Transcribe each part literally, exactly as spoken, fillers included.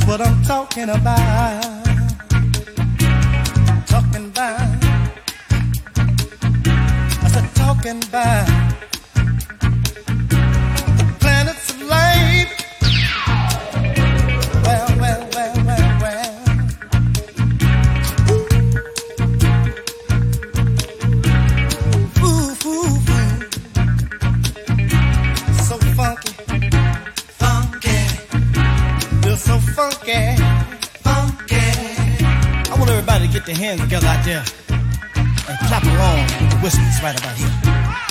what I'm talking about. Talking about. I said talking about the planets of life. Well, well, well, well, well. Foo, foo, foo. So funky. Funky. Feel so funky. Funky. I want everybody to get their hands together out there and clap along with the whispers right about here.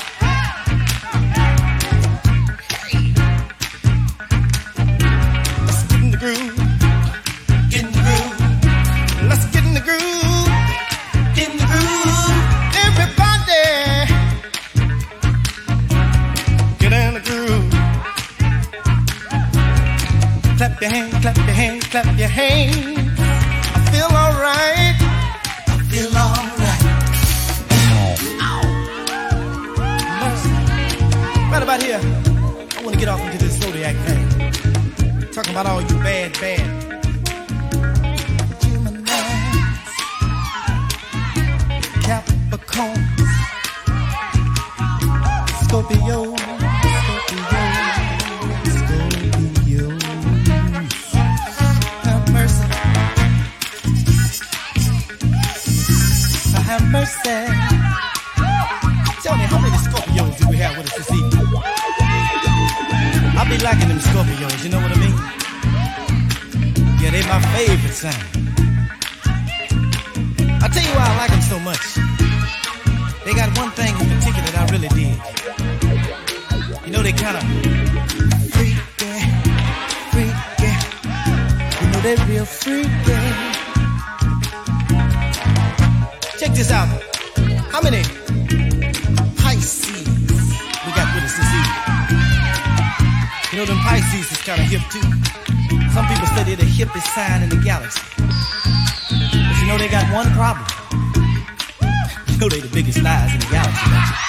Let's get in the groove. Get in the groove. Let's get in the groove. Get in the groove. Everybody, get in the groove. Clap your hands, clap your hands, clap your hands. I feel alright. I feel alright. Right about here, I want to get off into this Zodiac thing. Talking about all you bad, bad Geminis, Capricorns, Scorpios, Scorpios, Scorpios. Have mercy. Have mercy. Tell me, how many Scorpios do we have with us this evening? I be liking them Scorpios, you know what I mean? Yeah, they my favorite sign. I tell you why I like them so much. They got one thing in particular that I really dig. You know, they kind of freaky, freaky. You know, they real freaky. Check this out. How many Pisces we got with us this evening? You know, them Pisces is kind of hip too. Some people say they're the hippest sign in the galaxy. But you know they got one problem. You know they the biggest liars in the galaxy, don't you?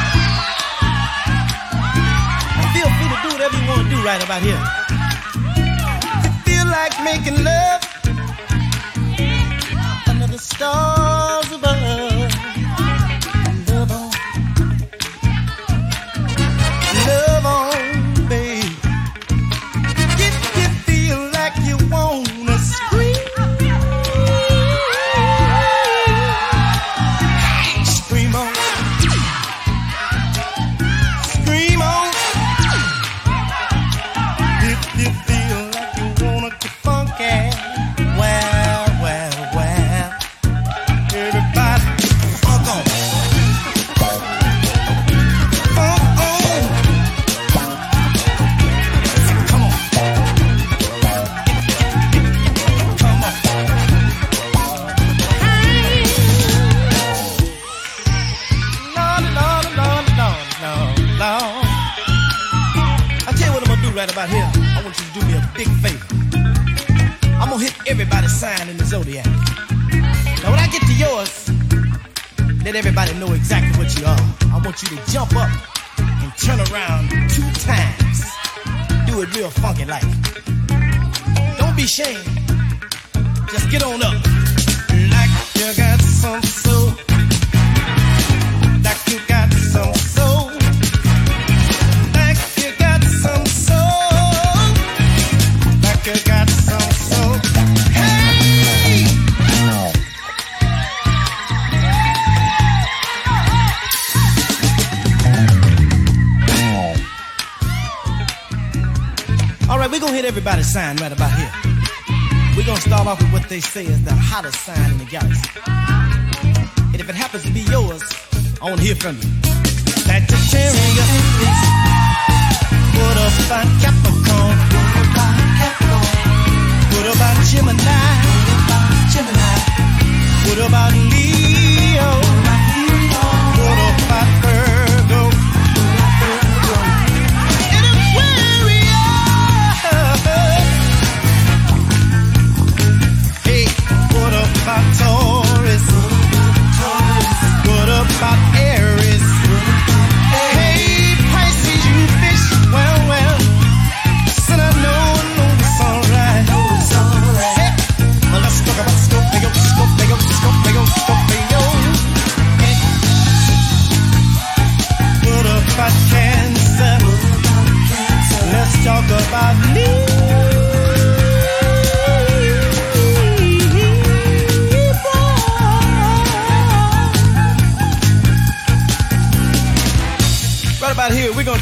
And feel free to do whatever you want to do right about here. If you feel like making love under the stars above, love on, love on, babe. If you feel like you wanna scream, scream on, scream on. If you feel like you wanna get funky, well, well, well, everybody, funk on, funk on. Come on, come on. Lord, Lord, Lord, Lord, Lord, Lord. I tell you what I'm gonna do right about here. I want you to do me a big favor. I'm gonna hit everybody's sign in the zodiac. Now when I get to yours, let everybody know exactly what you are. I want you to jump up and turn around two times. Do it real funky like. Don't be ashamed. Just get on up. Like you got some soul. Like you got some soul. Like you got some soul. Like you got some soul. Hey! All right, we're going to hit everybody's sign right about here. We're going to start off with what they say is the hottest sign in the galaxy. And if it happens to be yours, I want to hear from you. Sagittarius. What about Capricorn? What about Gemini? What about Leo? What about Virgo? And Aquarius. Hey, what about Taurus? What about Aries? Hey, Pisces, you fish. Well, well, son, I know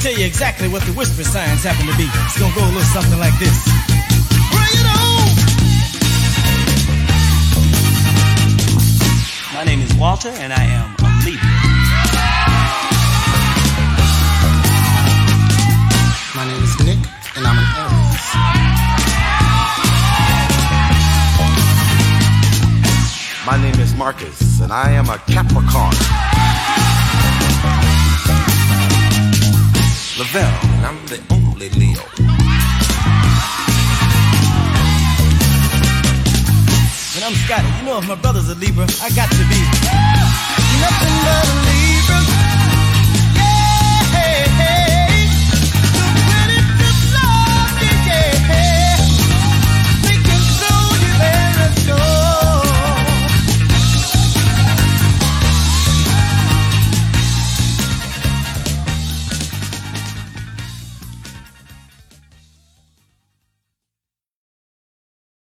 tell you exactly what the whisper signs happen to be. It's gonna go a little something like this. Bring it on! My name is Walter, and I am a Libra. My name is Nick, and I'm an Aries. My name is Marcus, and I am a Capricorn. Lavelle, and I'm the only Leo. And I'm Scotty. You know if my brother's a Libra, I got to be nothing but a Libra.